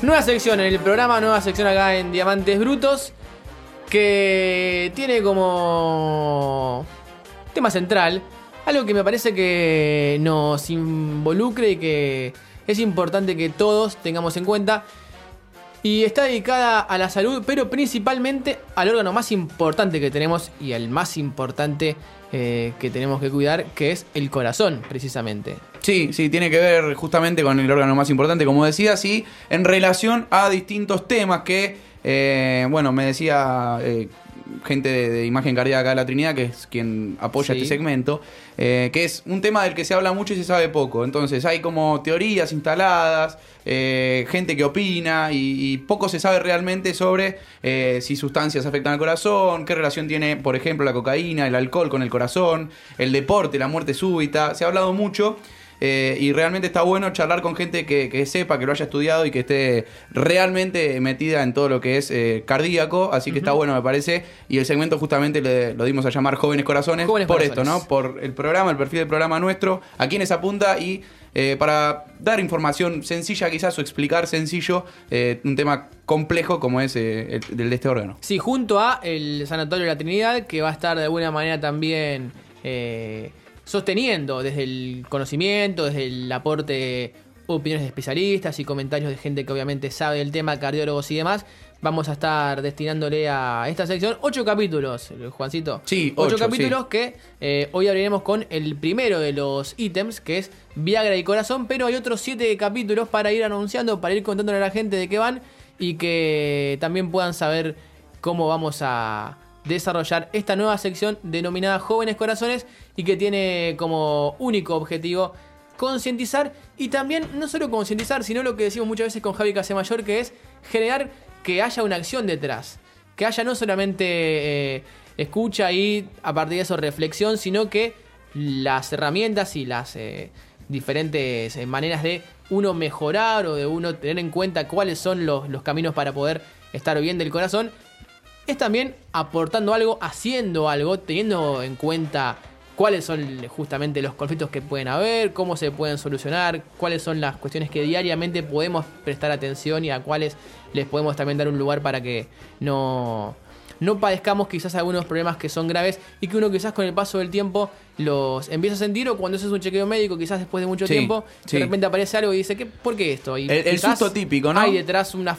Nueva sección en el programa, nueva sección acá en Diamantes Brutos, que tiene como tema central algo que me parece que nos involucre y que es importante que todos tengamos en cuenta. Y está dedicada a la salud, pero principalmente al órgano más importante que tenemos y al más importante que tenemos que cuidar, que es el corazón, precisamente. Sí, tiene que ver justamente con el órgano más importante, como decías, y en relación a distintos temas que, me decía gente de Imagen Cardíaca de la Trinidad, que es quien apoya este segmento, que es un tema del que se habla mucho y se sabe poco. Entonces hay como teorías instaladas, gente que opina y poco se sabe realmente sobre si sustancias afectan al corazón, qué relación tiene, por ejemplo, la cocaína, el alcohol con el corazón, el deporte, la muerte súbita. Se ha hablado mucho. Y realmente está bueno charlar con gente que sepa, que lo haya estudiado y que esté realmente metida en todo lo que es cardíaco. Así que está bueno, me parece. Y el segmento justamente lo dimos a llamar Jóvenes Corazones. Jóvenes por Corazones. Esto, ¿no? Por el programa, el perfil del programa nuestro, a quienes apunta y para dar información sencilla quizás o explicar sencillo un tema complejo como es el de este órgano. Sí, junto a el Sanatorio de la Trinidad, que va a estar de alguna manera también sosteniendo desde el conocimiento, desde el aporte de opiniones de especialistas y comentarios de gente que obviamente sabe del tema, cardiólogos y demás. Vamos a estar destinándole a esta sección 8 capítulos, Juancito. Sí, 8 capítulos, sí. Que hoy abriremos con el primero de los ítems, que es Viagra y Corazón, pero hay otros 7 capítulos para ir anunciando, para ir contándole a la gente de qué van y que también puedan saber cómo vamos a desarrollar esta nueva sección denominada Jóvenes Corazones y que tiene como único objetivo concientizar y también no solo concientizar, sino lo que decimos muchas veces con Javi Casemayor, que es generar que haya una acción detrás, que haya no solamente escucha y a partir de eso reflexión, sino que las herramientas y las diferentes maneras de uno mejorar o de uno tener en cuenta cuáles son los caminos para poder estar bien del corazón, es también aportando algo, haciendo algo, teniendo en cuenta cuáles son justamente los conflictos que pueden haber, cómo se pueden solucionar, cuáles son las cuestiones que diariamente podemos prestar atención y a cuáles les podemos también dar un lugar para que no padezcamos quizás algunos problemas que son graves y que uno quizás con el paso del tiempo los empieza a sentir, o cuando haces un chequeo médico quizás después de mucho tiempo de repente aparece algo y dice, ¿por qué esto? Y el susto típico, ¿no? Hay detrás una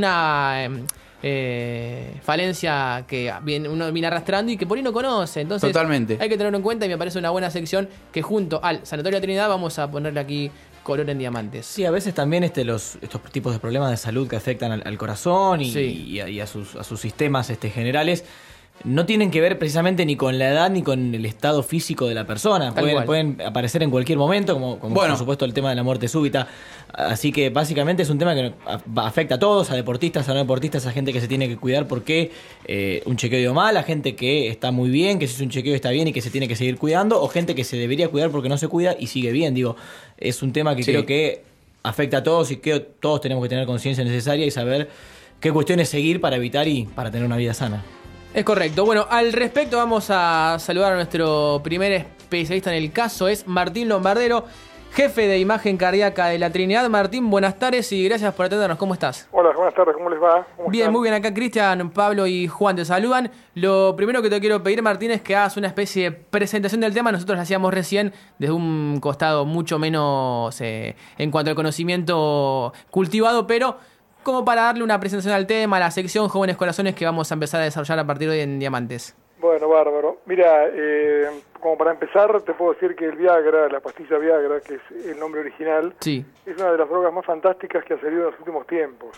falencia que uno viene arrastrando y que por ahí no conoce. Entonces totalmente hay que tenerlo en cuenta y me parece una buena sección que junto al Sanatorio de la Trinidad vamos a ponerle aquí color en diamantes. Sí, a veces también estos tipos de problemas de salud que afectan al corazón y a sus sistemas generales no tienen que ver precisamente ni con la edad ni con el estado físico de la persona. Pueden aparecer en cualquier momento, como por supuesto el tema de la muerte súbita. Así que básicamente es un tema que afecta a todos, a deportistas, a no deportistas, a gente que se tiene que cuidar porque un chequeo dio mal, a gente que está muy bien, que si es un chequeo está bien y que se tiene que seguir cuidando, o gente que se debería cuidar porque no se cuida y sigue bien. Digo, es un tema que creo que afecta a todos y que todos tenemos que tener conciencia necesaria y saber qué cuestiones seguir para evitar y para tener una vida sana. Es correcto. Bueno, al respecto vamos a saludar a nuestro primer especialista en el caso, es Martín Lombardero, jefe de Imagen Cardíaca de la Trinidad. Martín, buenas tardes y gracias por atendernos. ¿Cómo estás? Hola, buenas tardes, ¿cómo les va? Bien, están? Muy bien. Acá Cristian, Pablo y Juan te saludan. Lo primero que te quiero pedir, Martín, es que hagas una especie de presentación del tema. Nosotros la hacíamos recién desde un costado mucho menos en cuanto al conocimiento cultivado, pero como para darle una presentación al tema, a la sección Jóvenes Corazones que vamos a empezar a desarrollar a partir de hoy en Diamantes. Bueno, bárbaro. Mira, como para empezar te puedo decir que el Viagra, la pastilla Viagra, que es el nombre original, es una de las drogas más fantásticas que ha salido en los últimos tiempos.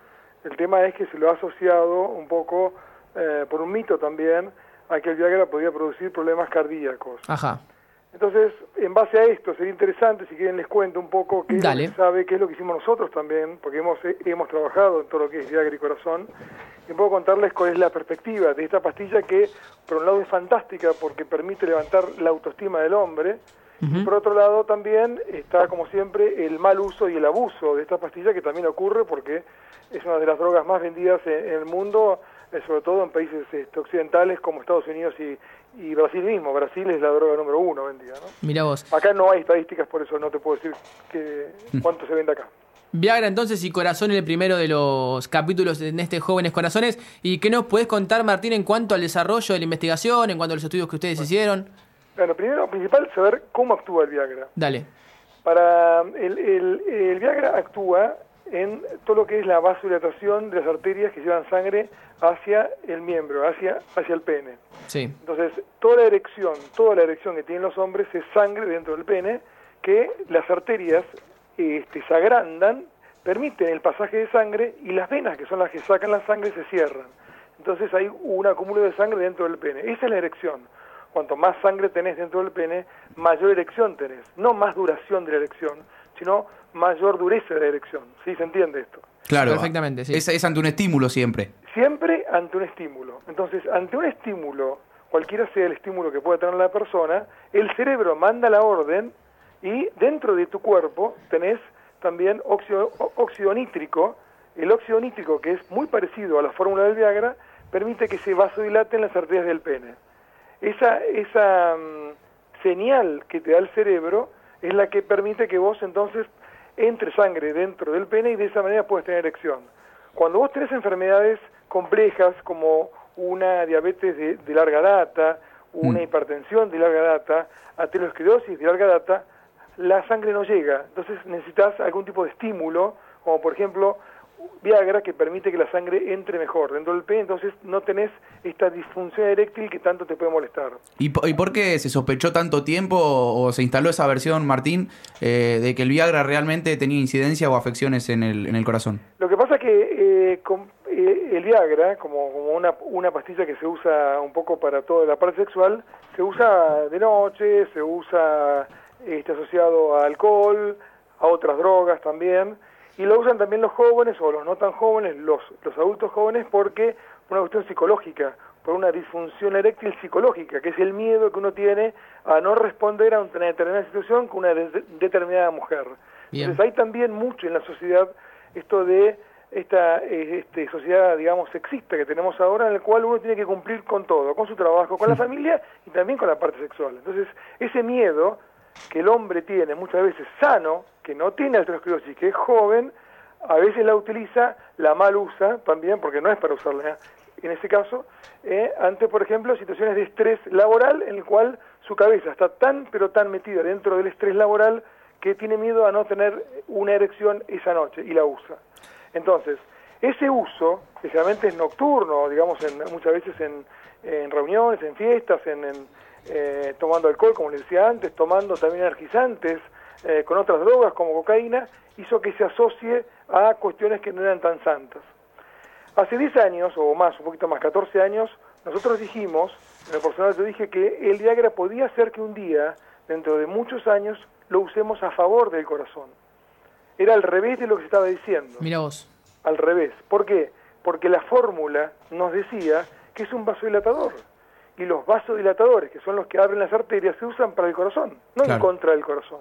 El tema es que se lo ha asociado un poco, por un mito también, a que el Viagra podía producir problemas cardíacos. Ajá. Entonces, en base a esto, sería interesante, si quieren les cuento un poco qué es lo que se sabe, qué es lo que hicimos nosotros también, porque hemos trabajado en todo lo que es Viagra y Corazón, y puedo contarles cuál es la perspectiva de esta pastilla que, por un lado, es fantástica porque permite levantar la autoestima del hombre, y por otro lado también está, como siempre, el mal uso y el abuso de esta pastilla, que también ocurre porque es una de las drogas más vendidas en el mundo, sobre todo en países occidentales como Estados Unidos y Brasil mismo. Brasil es la droga número 1 vendida, ¿no? Mirá vos. Acá no hay estadísticas, por eso no te puedo decir cuánto se vende acá. Viagra entonces y Corazón, el primero de los capítulos en este Jóvenes Corazones. ¿Y qué nos podés contar, Martín, en cuanto al desarrollo de la investigación, en cuanto a los estudios que ustedes hicieron? Bueno, primero, principal, saber cómo actúa el Viagra. Dale. Para el Viagra actúa en todo lo que es la vasodilatación de las arterias que llevan sangre hacia el miembro, hacia el pene. Sí. Entonces, toda la erección que tienen los hombres es sangre dentro del pene, que las arterias se agrandan, permiten el pasaje de sangre, y las venas, que son las que sacan la sangre, se cierran. Entonces hay un acúmulo de sangre dentro del pene. Esa es la erección. Cuanto más sangre tenés dentro del pene, mayor erección tenés. No más duración de la erección, sino mayor dureza de la erección. ¿Sí se entiende esto? Claro, perfectamente, sí. Es ante un estímulo siempre. Siempre ante un estímulo. Entonces, ante un estímulo, cualquiera sea el estímulo que pueda tener la persona, el cerebro manda la orden y dentro de tu cuerpo tenés también óxido nítrico. El óxido nítrico, que es muy parecido a la fórmula del Viagra, permite que se vasodilaten las arterias del pene. Esa señal que te da el cerebro es la que permite que vos entonces entre sangre dentro del pene y de esa manera puedes tener erección. Cuando vos tenés enfermedades complejas como una diabetes de larga data, una hipertensión de larga data, aterosclerosis de larga data, la sangre no llega. Entonces necesitas algún tipo de estímulo, como por ejemplo Viagra, que permite que la sangre entre mejor dentro del pene, entonces no tenés esta disfunción eréctil que tanto te puede molestar. ¿Y por qué se sospechó tanto tiempo o se instaló esa versión, Martín, de que el Viagra realmente tenía incidencia o afecciones en el corazón? Lo que pasa es que el Viagra, como una pastilla que se usa un poco para toda la parte sexual, se usa de noche, se usa asociado a alcohol, a otras drogas también, y lo usan también los jóvenes o los no tan jóvenes, los adultos jóvenes, porque por una cuestión psicológica, por una disfunción eréctil psicológica, que es el miedo que uno tiene a no responder a una determinada situación con una determinada mujer. Bien. Entonces hay también mucho en la sociedad esto de esta sociedad, digamos, sexista que tenemos ahora, en la cual uno tiene que cumplir con todo, con su trabajo, con la familia y también con la parte sexual. Entonces ese miedo que el hombre tiene muchas veces sano, que no tiene aterosclerosis, que es joven, a veces la utiliza, la mal usa también, porque no es para usarla en ese caso, ante, por ejemplo, situaciones de estrés laboral, en el cual su cabeza está tan, pero tan metida dentro del estrés laboral, que tiene miedo a no tener una erección esa noche, y la usa. Entonces, ese uso, especialmente es nocturno, digamos, muchas veces en reuniones, en fiestas, tomando alcohol, como les decía antes, tomando también energizantes, con otras drogas como cocaína, hizo que se asocie a cuestiones que no eran tan santas. Hace 10 años, o más, un poquito más, 14 años, nosotros dijimos, en el personal yo dije que el Viagra podía ser que un día, dentro de muchos años, lo usemos a favor del corazón. Era al revés de lo que se estaba diciendo. Mira vos. Al revés. ¿Por qué? Porque la fórmula nos decía que es un vasodilatador. Y los vasodilatadores, que son los que abren las arterias, se usan para el corazón, no en contra del corazón.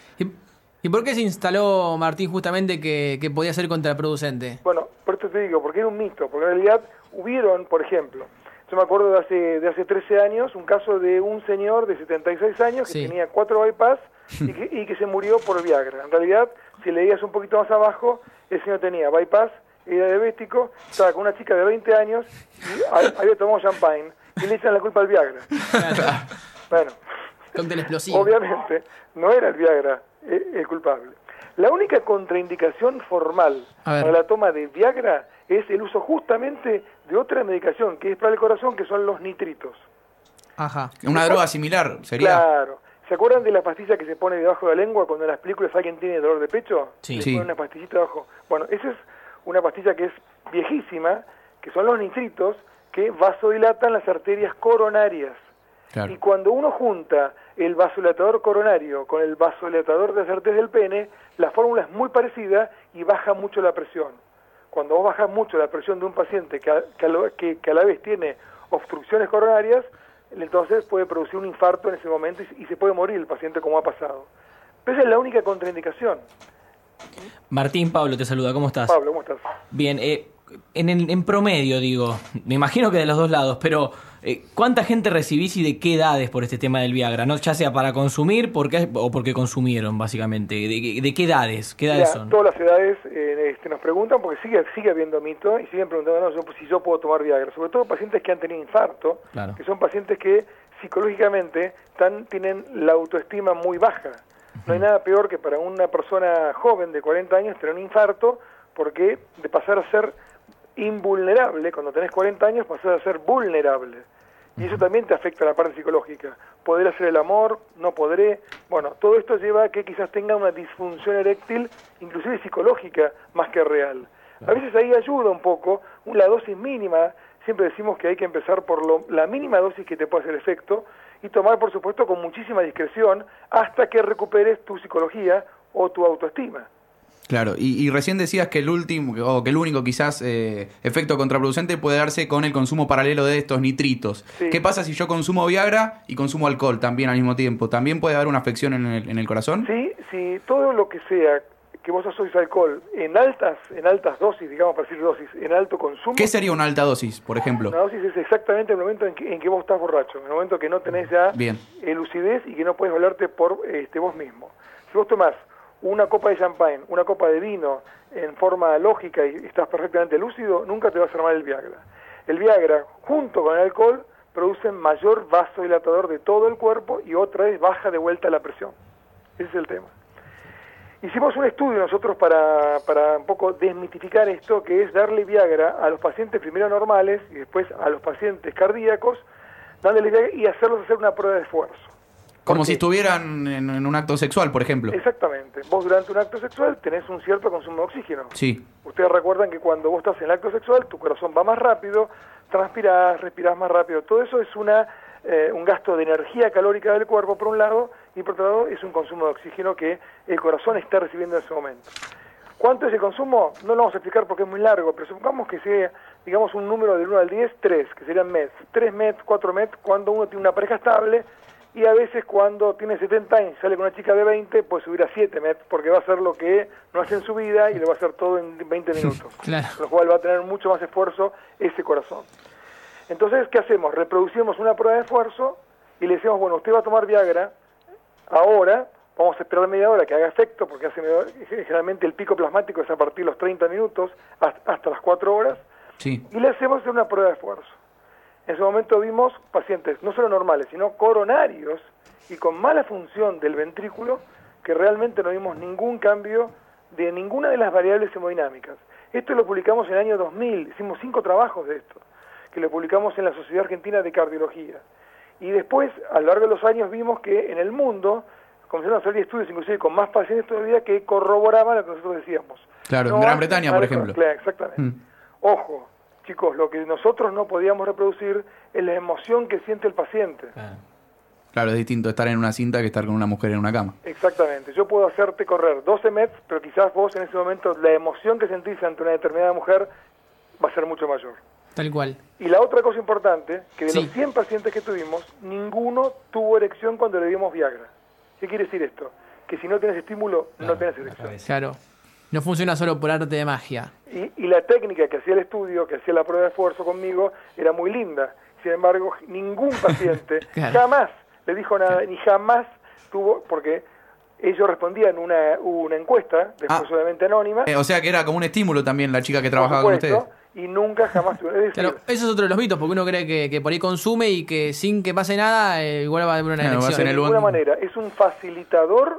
¿Y por qué se instaló, Martín, justamente que podía ser contraproducente? Bueno, por esto te digo, porque era un mito, porque en realidad hubieron, por ejemplo, yo me acuerdo de hace 13 años, un caso de un señor de 76 años que tenía 4 bypass y que se murió por Viagra. En realidad, si leías un poquito más abajo, el señor tenía bypass, era diabético, estaba con una chica de 20 años y había tomado champagne. Y le echan la culpa al Viagra. Bueno, cóctel explosivo. Obviamente no era el Viagra el culpable. La única contraindicación formal para la toma de Viagra es el uso justamente de otra medicación que es para el corazón, que son los nitritos. Ajá. Una droga similar sería. Claro. ¿Se acuerdan de la pastilla que se pone debajo de la lengua cuando en las películas alguien tiene dolor de pecho? Sí. Le ponen una pastillita debajo. Bueno, esa es una pastilla que es viejísima, que son los nitritos, que vasodilatan las arterias coronarias. Claro. Y cuando uno junta el vasodilatador coronario con el vasodilatador de las arterias del pene, la fórmula es muy parecida y baja mucho la presión. Cuando vos bajas mucho la presión de un paciente que a la vez tiene obstrucciones coronarias, entonces puede producir un infarto en ese momento y se puede morir el paciente, como ha pasado. Pero esa es la única contraindicación. Martín, Pablo te saluda, ¿cómo estás? Pablo, ¿cómo estás? Bien, en promedio, digo, me imagino que de los dos lados, pero ¿cuánta gente recibís y de qué edades por este tema del Viagra? ¿No? Ya sea para consumir o porque consumieron, básicamente. ¿De qué edades? ¿Qué edades son? Todas las edades nos preguntan, porque sigue habiendo mito, y siguen preguntando si yo puedo tomar Viagra. Sobre todo pacientes que han tenido infarto, claro, que son pacientes que psicológicamente tienen la autoestima muy baja. No hay nada peor que para una persona joven de 40 años tener un infarto, porque de pasar a ser invulnerable, cuando tenés 40 años pasás a ser vulnerable. Y eso también te afecta a la parte psicológica. Poder hacer el amor, no podré. Bueno, todo esto lleva a que quizás tenga una disfunción eréctil, inclusive psicológica, más que real. A veces ahí ayuda un poco la dosis mínima. Siempre decimos que hay que empezar por la mínima dosis que te puede hacer efecto y tomar, por supuesto, con muchísima discreción hasta que recuperes tu psicología o tu autoestima. Claro, y recién decías que el único quizás efecto contraproducente puede darse con el consumo paralelo de estos nitritos. Sí. ¿Qué pasa si yo consumo Viagra y consumo alcohol también al mismo tiempo? ¿También puede haber una afección en el corazón? Sí, todo lo que sea que vos asocies alcohol en altas dosis, digamos para decir dosis, en alto consumo. ¿Qué sería una alta dosis, por ejemplo? Una dosis es exactamente el momento en que vos estás borracho, en el momento que no tenés ya lucidez y que no puedes hablarte por vos mismo. Si vos tomás una copa de champán, una copa de vino en forma lógica y estás perfectamente lúcido, nunca te va a hacer mal el Viagra. El Viagra, junto con el alcohol, producen mayor vasodilatador de todo el cuerpo y otra vez baja de vuelta la presión. Ese es el tema. Hicimos un estudio nosotros para un poco desmitificar esto, que es darle Viagra a los pacientes primero normales y después a los pacientes cardíacos, dándole Viagra y hacerlos hacer una prueba de esfuerzo. Como si estuvieran en un acto sexual, por ejemplo. Exactamente. Vos durante un acto sexual tenés un cierto consumo de oxígeno. Sí. Ustedes recuerdan que cuando vos estás en el acto sexual, tu corazón va más rápido, transpirás, respirás más rápido. Todo eso es un gasto de energía calórica del cuerpo, por un lado, y por otro lado es un consumo de oxígeno que el corazón está recibiendo en ese momento. ¿Cuánto es el consumo? No lo vamos a explicar porque es muy largo, pero supongamos que sea, digamos, un número del 1 al 10, 3, que serían METs. 3 METs, 4 METs, cuando uno tiene una pareja estable. Y a veces cuando tiene 70 años y sale con una chica de 20, pues subir a 7 METs, porque va a hacer lo que no hace en su vida y lo va a hacer todo en 20 minutos. Claro. Con lo cual va a tener mucho más esfuerzo ese corazón. Entonces, ¿qué hacemos? Reproducimos una prueba de esfuerzo y le decimos, bueno, usted va a tomar Viagra ahora, vamos a esperar media hora que haga efecto, porque generalmente el pico plasmático es a partir de los 30 minutos hasta las 4 horas, sí, y le hacemos hacer una prueba de esfuerzo. En ese momento vimos pacientes no solo normales, sino coronarios y con mala función del ventrículo, que realmente no vimos ningún cambio de ninguna de las variables hemodinámicas. Esto lo publicamos en el año 2000, hicimos 5 trabajos de esto, que lo publicamos en la Sociedad Argentina de Cardiología. Y después, a lo largo de los años, vimos que en el mundo comenzaron a salir estudios, inclusive con más pacientes todavía, que corroboraban lo que nosotros decíamos. Claro, en Gran Bretaña, por ejemplo. Exactamente. Ojo. Chicos, lo que nosotros no podíamos reproducir es la emoción que siente el paciente. Claro, es distinto estar en una cinta que estar con una mujer en una cama. Exactamente. Yo puedo hacerte correr 12 METs, pero quizás vos en ese momento la emoción que sentís ante una determinada mujer va a ser mucho mayor. Tal cual. Y la otra cosa importante, que de los 100 pacientes que tuvimos, ninguno tuvo erección cuando le dimos Viagra. ¿Qué quiere decir esto? Que si no tienes estímulo, no tenés erección. Claro. No funciona solo por arte de magia. Y la técnica que hacía el estudio, que hacía la prueba de esfuerzo conmigo, era muy linda. Sin embargo, ningún paciente jamás le dijo nada, ni jamás tuvo, porque ellos respondían una encuesta, después obviamente anónima. O sea que era como un estímulo también la chica que trabajaba con ustedes. Y nunca jamás tuvo. Es decir, claro, eso es otro de los mitos, porque uno cree que por ahí consume y que sin que pase nada, igual va a haber una erección. De ninguna manera, es un facilitador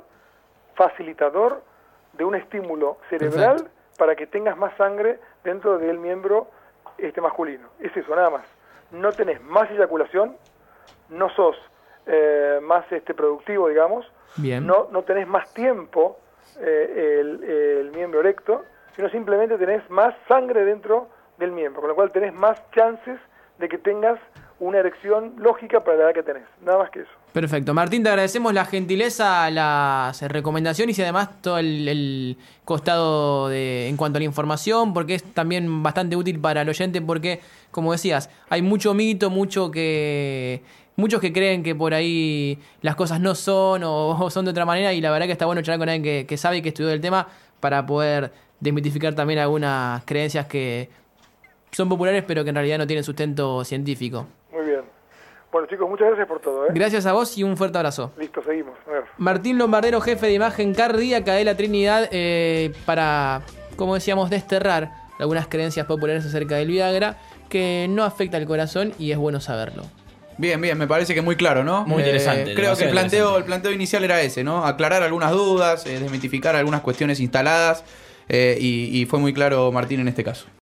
de un estímulo cerebral. Perfecto. Para que tengas más sangre dentro del miembro masculino. Es eso, nada más. No tenés más eyaculación, no sos más productivo, digamos. Bien. No tenés más tiempo el miembro erecto, sino simplemente tenés más sangre dentro del miembro, con lo cual tenés más chances de que tengas una erección lógica para la edad que tenés. Nada más que eso. Perfecto. Martín, te agradecemos la gentileza, las recomendaciones y además todo el costado en cuanto a la información, porque es también bastante útil para el oyente, porque, como decías, hay mucho mito, muchos que creen que por ahí las cosas no son o son de otra manera, y la verdad que está bueno charlar con alguien que sabe y que estudió el tema para poder desmitificar también algunas creencias que son populares pero que en realidad no tienen sustento científico. Muy bien. Bueno, chicos, muchas gracias por todo. Gracias a vos y un fuerte abrazo. Listo, seguimos. A ver. Martín Lombardero, jefe de imagen cardíaca de la Trinidad, para, como decíamos, desterrar algunas creencias populares acerca del Viagra, que no afecta al corazón y es bueno saberlo. Bien, me parece que muy claro, ¿no? Muy interesante. Creo que el planteo inicial era ese, ¿no? Aclarar algunas dudas, desmitificar algunas cuestiones instaladas, y fue muy claro Martín en este caso.